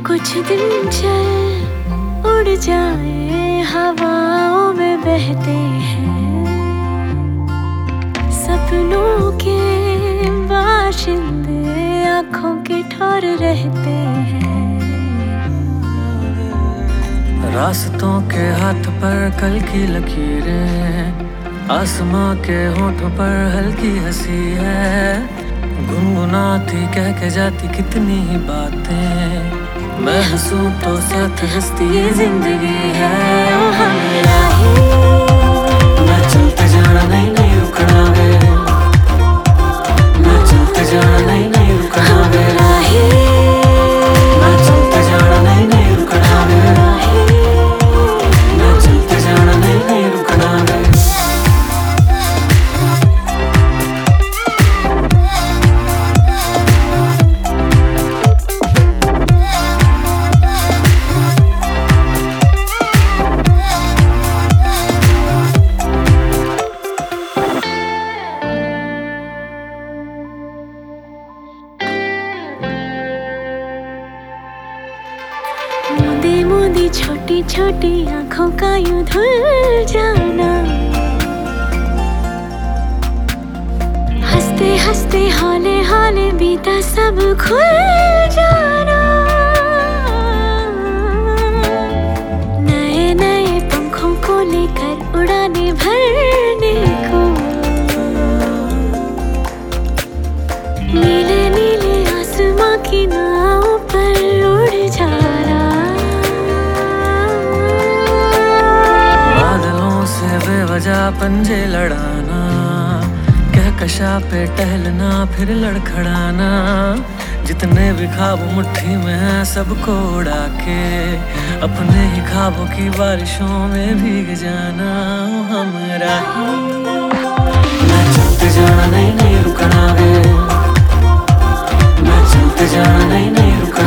कुछ दिन चल उड़ जाए, हवाओं में बहते हैं, सपनों के बाशिंदे आँखों के ठौर रहते हैं। रास्तों के हाथ पर कल की लकीरें, आसमां के होठों पर हल्की हंसी है। गुनगुनाती कह के जाती कितनी ही बातें, मैं हंसूं तो साथ हंसती ये जिंदगी है। ओ हमरा ही मैं चलते जाना नहीं नहीं रुकना है, मैं चलते जाना नहीं नहीं रुकना है, हमरा ही मैं चलते जाना नहीं नहीं रुकना है, मैं चलते जाना नहीं नहीं रुकना है। मूंदी मूंदी छोटी छोटी आंखों का यूं धुल जाना, हंसते हंसते हौले हौले बीता सब खुल जाना। नए नए पंखों को लेकर उड़ाने भरने को, नीले नीले आसमां की नाव पर उड़ जाना। बादलों से बेवजह पंजे लड़ाना, कहकशा पे टहलना फिर लड़खड़ाना। जितने भी ख्वाब मुट्ठी में हैं सबको उड़ा के, अपने ही ख्वाबों की बारिशों में भीग जाना। हमरा मैं चलते जाना नहीं नहीं रुकना है, मैं चलते जाना नहीं नहीं रुकना